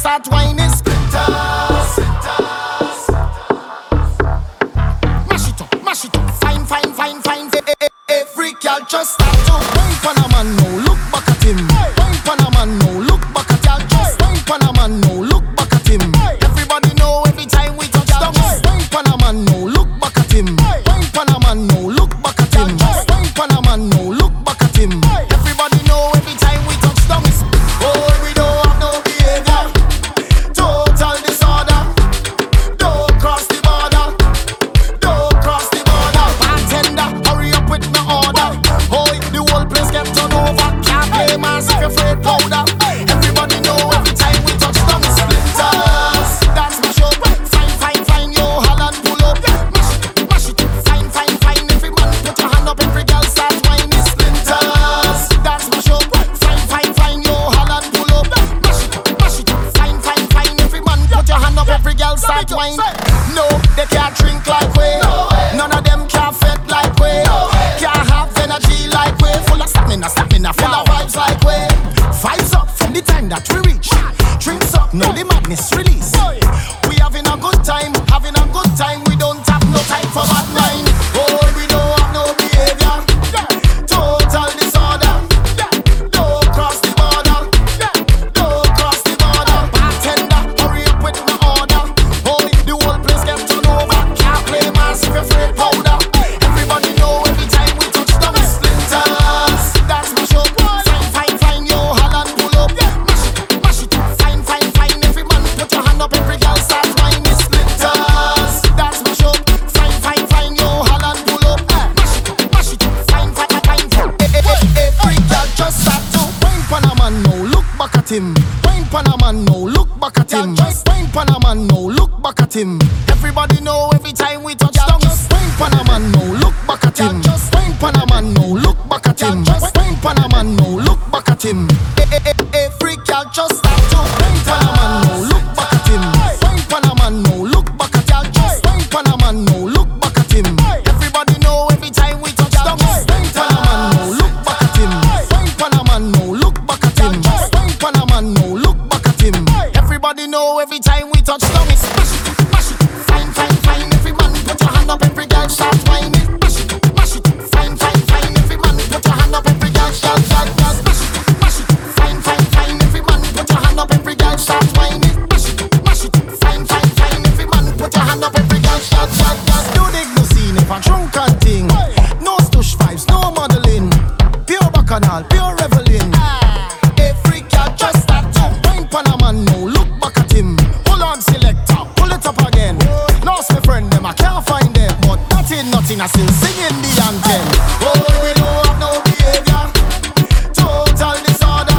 start whining. Splinters. Mash it up, fine. Every girl just start to wine pon a man, no look back at him. Wine pon a man, no look back at y'all. Just wine pon a man, no look back at him. Everybody know every time we touch down. Wine pon a man, no look back at him. Wine pon a man, no look back at him. Just wine pon a man, no look back at him. Everybody know every time we touch down. Oh, we don't have no behavior. Total disorder. Don't cross the border. Don't cross the border. Bartender, hurry up with my order. Oh, the whole place get turned over. Can't play mass if you're afraid powder. Everybody know every time we touch down. Splinters. That's my show. Fine, yo, Holland pull up. Mash it, fine. Every man put your hand up, every girl start whining. Splinters. That's my show. Fine, yo, Holland pull up. Mash it, fine. Every man put your hand up, every girl start whining. No, they can't drink like we. None of them can't fit like we. Can't have energy like we. Full of stamina, full of vibes like we. Vibes up from the time that we reach. Drinks up, now the madness release. We having a good time. We don't have no time for bad mind. Oh, we don't have no behavior. Total disorder. Don't cross the border. Bartender, hurry up with my order. Oh, the whole place get turned over. Can't play mass if you're afraid powder. Everybody know every time we touch down. Splinters. That's my show. Fine, yo, Holland pull up. Mash it, fine. Every man put your hand up, every girl start whining. Splinters. That's my show. Fine, yo, Holland pull up. Mash it, fine. Every girl just start to wine pon a man, no look back at him. Wine pon a man, no look back at him. Wine pon a man, no look back at him. Everybody know every time we touch down. Wine pon a man, no look back at him. Wine pon a man, no look back at him. Wine pon a man, no look back at him. Every girl just start to wine pon a man, no look back at him. Wine pon a man, no look back at y'all. Just wine pon a man, no look back at him. Everybody know every time we touch down. Wine pon a man, no look back at him. Wine pon a man, no look back at him. Wine pon a man, no look back at him. Everybody know every time we touch down. Mash it, fine. Every man put your hand up, every girl start whining. Mash it, fine. Every man put your hand up, every girl start whining. Mash it, fine. Every man put your hand up, every girl start whining. Mash it, fine. Every man put your hand up, every girl start whining. Do dig no scene if a drunken thing. No stush vibes, no modeling. Pure bacchanal, pure reveling. Every girl just start to wine pon a man, no look back at him. Hold on, selector, pull it up again. Lost my friend, them I can't find them, but nothing, I still singing the anthem. Oh, we don't have no behavior. Total disorder.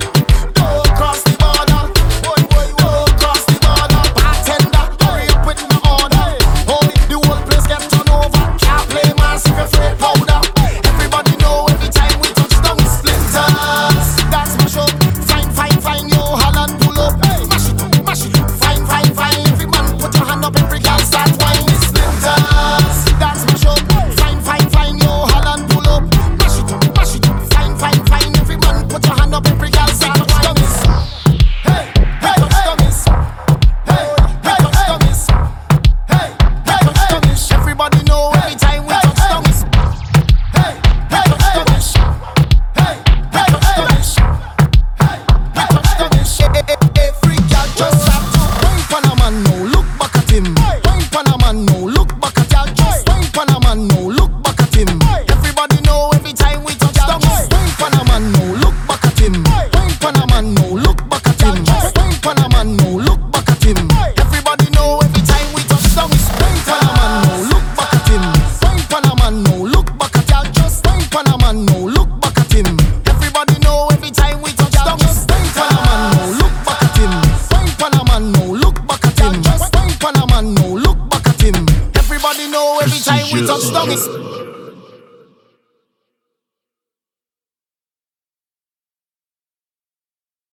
Don't cross the border. Don't cross the border. Bartender, hurry up with my order. Oh, the whole place get turned over. Can't play mass if you're afraid powder. Everybody know every time we touch down. Splinters. That's my show. Fine, yo, Holland pull up. Mash it, fine. Every man put your hand up, every girl start whining. Splinters. That's my show. Fine, yo, Holland pull up. Mash it, fine. Every man put your hand up, every girl start whining. Hey, touch dummies. Hey, touch dummies. Hey, touch dummies. Everybody know every time we touch dummies. Hey, touch dummies. Hey, touch dummies. Every girl just start to wine pon a man, no look back at him. Wine pon a man, no look back at y'all. Just wine pon a man, no look back at him. Everybody know every time we touch down. Wine pon a man, no look back at him. Wine pon a man, no look back at him. Wine pon a man, no look back at him. Everybody know every time we touch down. Wine pon a man, no look back at him. Wine pon a man, no look back at y'all. Just wine pon a man, no look back at him. Everybody know every time we touch down. Wine pon a man, no look back at him. Wine pon a man, no look back at him. Wine pon a man, no look back at him. Everybody know every time we touch down.